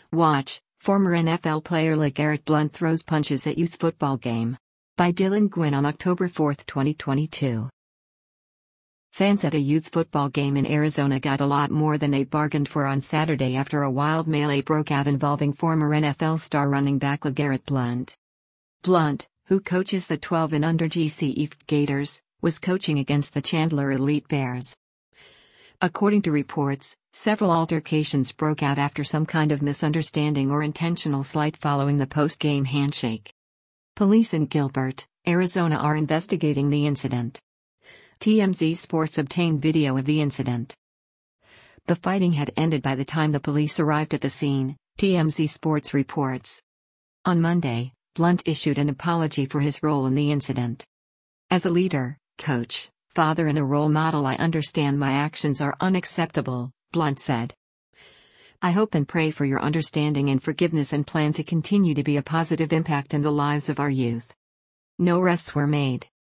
Watch, former NFL player LeGarrette Blount throws punches at youth football game. By Dylan Gwynn on October 4, 2022. Fans at a youth football game in Arizona got a lot more than they bargained for on Saturday after a wild melee broke out involving former NFL star running back LeGarrette Blount. Blount, who coaches the 12 and under GCE Gators, was coaching against the Chandler Elite Bears. According to reports, several altercations broke out after some kind of misunderstanding or intentional slight following the post-game handshake. Police in Gilbert, Arizona are investigating the incident. TMZ Sports obtained video of the incident. The fighting had ended by the time the police arrived at the scene, TMZ Sports reports. On Monday, Blount issued an apology for his role in the incident. As a leader, coach, father and a role model, I understand my actions are unacceptable, Blount said. I hope and pray for your understanding and forgiveness and plan to continue to be a positive impact in the lives of our youth. No arrests were made.